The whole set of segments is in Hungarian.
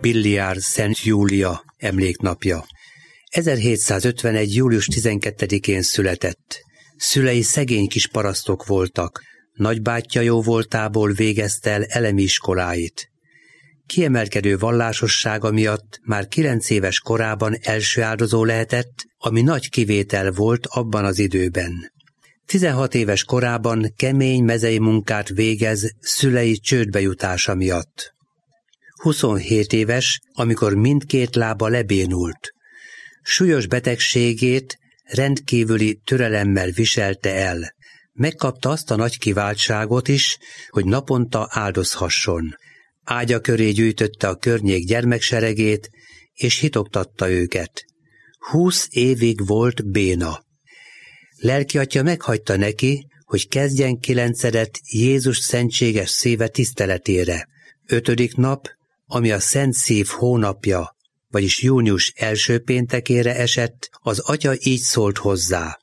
Billiár Szent Júlia emléknapja. 1751. július 12-én született. Szülei szegény kis parasztok voltak. Nagybátyja jóvoltából végezte el elemi iskoláit. Kiemelkedő vallásossága miatt már 9 éves korában elsőáldozó lehetett, ami nagy kivétel volt abban az időben. 16 éves korában kemény mezei munkát végez szülei csődbe jutása miatt. 27 éves, amikor mindkét lába lebénult. Súlyos betegségét rendkívüli türelemmel viselte el. Megkapta azt a nagy kiváltságot is, hogy naponta áldozhasson. Ágya köré gyűjtötte a környék gyermekseregét, és hitoktatta őket. 20 évig volt béna. Lelkiatya meghagyta neki, hogy kezdjen 9. Jézus szentséges szíve tiszteletére. 5. nap, ami a Szent Szív hónapja, vagyis június első péntekére esett, az atya így szólt hozzá.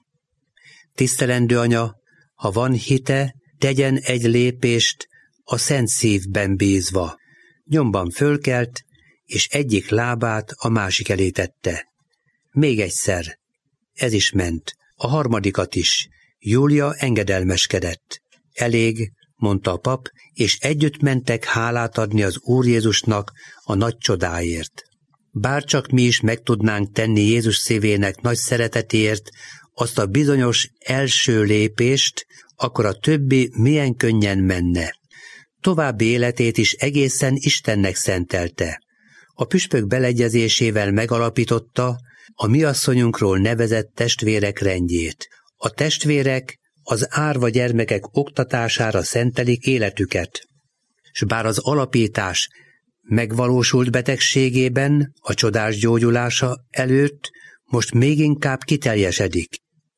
Tisztelendő anya, ha van hite, tegyen egy lépést a Szent Szívben bízva. Nyomban fölkelt, és egyik lábát a másik elé tette. Még egyszer. Ez is ment. A harmadikat is. Júlia engedelmeskedett. Elég, mondta a pap, és együtt mentek hálát adni az Úr Jézusnak a nagy csodáért. Bárcsak mi is meg tudnánk tenni Jézus szívének nagy szeretetéért azt a bizonyos első lépést, akkor a többi milyen könnyen menne. További életét is egészen Istennek szentelte. A püspök beleegyezésével megalapította a mi asszonyunkról nevezett testvérek rendjét. A testvérek az árva gyermekek oktatására szentelik életüket, s bár az alapítás megvalósult betegségében, a csodás gyógyulása előtt most még inkább kiteljesedik.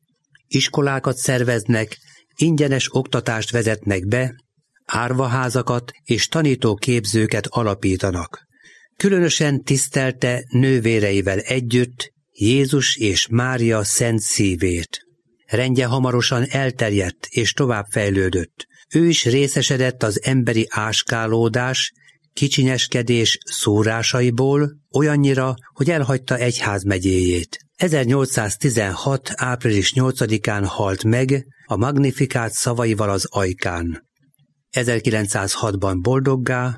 Iskolákat szerveznek, ingyenes oktatást vezetnek be, árvaházakat és tanítóképzőket alapítanak. Különösen tisztelte nővéreivel együtt Jézus és Mária szent szívét. Rendje hamarosan elterjedt és továbbfejlődött. Ő is részesedett az emberi áskálódás, kicsinyeskedés szórásaiból olyannyira, hogy elhagyta egyházmegyéjét. 1816. április 8-án halt meg a Magnificat szavaival az ajkán. 1906-ban boldoggá,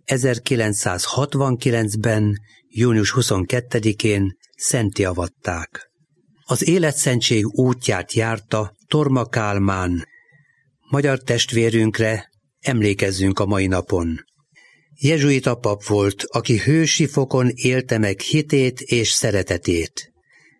1969-ben, június 22-én szentté avatták. Az életszentség útját járta Torma Kálmán. Magyar testvérünkre emlékezzünk a mai napon. Jezsuita pap volt, aki hősi fokon élte meg hitét és szeretetét.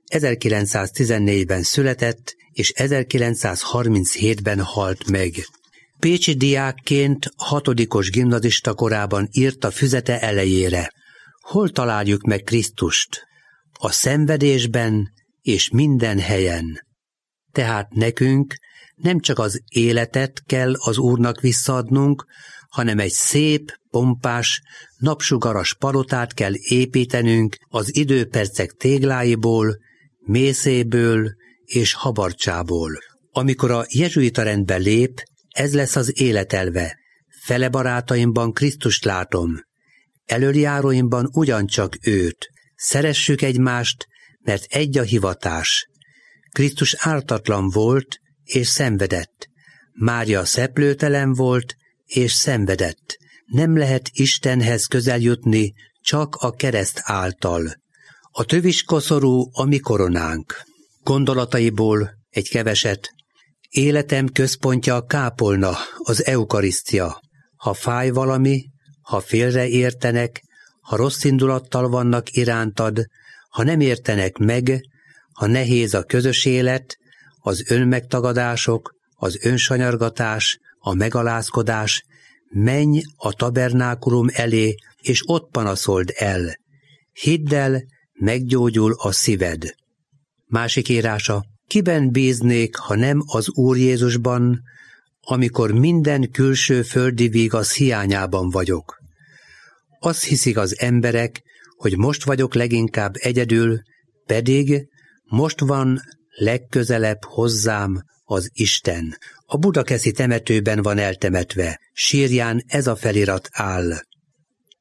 1914-ben született, és 1937-ben halt meg. Pécsi diákként 6. gimnazista korában írt a füzete elejére. Hol találjuk meg Krisztust? A szenvedésben és minden helyen. Tehát nekünk nem csak az életet kell az Úrnak visszaadnunk, hanem egy szép, pompás, napsugaras palotát kell építenünk az időpercek tégláiból, mészéből és habarcsából. Amikor a jezsuita rendbe lép, ez lesz az életelve. Fele barátaimban Krisztust látom, elöljáróimban ugyancsak őt. Szeressük egymást, mert egy a hivatás. Krisztus ártatlan volt és szenvedett. Mária szeplőtelen volt és szenvedett. Nem lehet Istenhez közel jutni csak a kereszt által. A tövis koszorú a mi koronánk. Gondolataiból egy keveset. Életem központja a kápolna, az eukarisztia. Ha fáj valami, ha félreértenek, ha rossz indulattal vannak irántad, ha nem értenek meg, ha nehéz a közös élet, az önmegtagadások, az önsanyargatás, a megalázkodás, menj a tabernákulum elé, és ott panaszold el. Hidd el, meggyógyul a szíved. Másik írása, kiben bíznék, ha nem az Úr Jézusban, amikor minden külső földi vigasz hiányában vagyok. Azt hiszik az emberek, hogy most vagyok leginkább egyedül, pedig most van legközelebb hozzám az Isten. A budakeszi temetőben van eltemetve, sírján ez a felirat áll.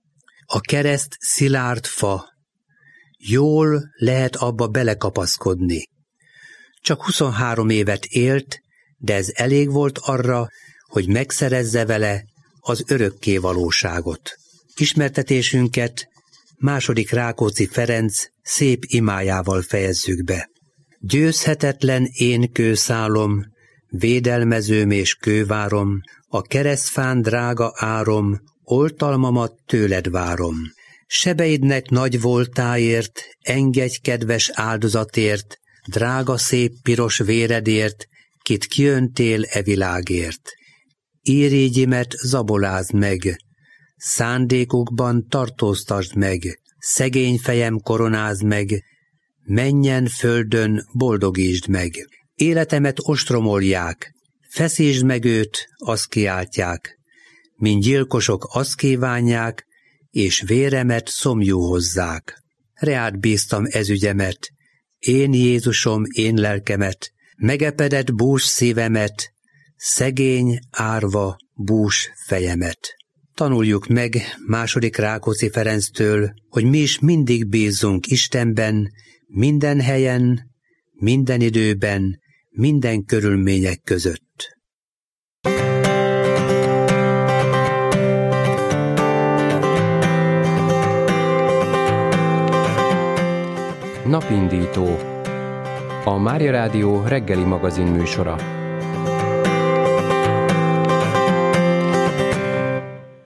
A kereszt szilárd fa, jól lehet abba belekapaszkodni. Csak 23 évet élt, de ez elég volt arra, hogy megszerezze vele az örökké valóságot. Ismertetésünket II. Rákóczi Ferenc szép imájával fejezzük be. Győzhetetlen én kőszálom, védelmezőm és kővárom, a keresztfán drága árom, oltalmamat tőled várom. Sebeidnek nagy voltáért, engedj kedves áldozatért, drága szép piros véredért, kit kiöntél e világért. Írégyimet zabolázd meg, szándékukban tartóztasd meg, szegény fejem koronázd meg, menjen földön boldogítsd meg. Életemet ostromolják, feszítsd meg őt, azt kiáltják, mint gyilkosok azt kívánják, és véremet szomjú hozzák. Reád bíztam ezügyemet, én Jézusom, én lelkemet, megepedett bús szívemet, szegény, árva, bús fejemet. Tanuljuk meg II. Rákóczi Ferenctől, hogy mi is mindig bízzunk Istenben, minden helyen, minden időben, minden körülmények között. Napindító. A Mária Rádió reggeli magazin műsora.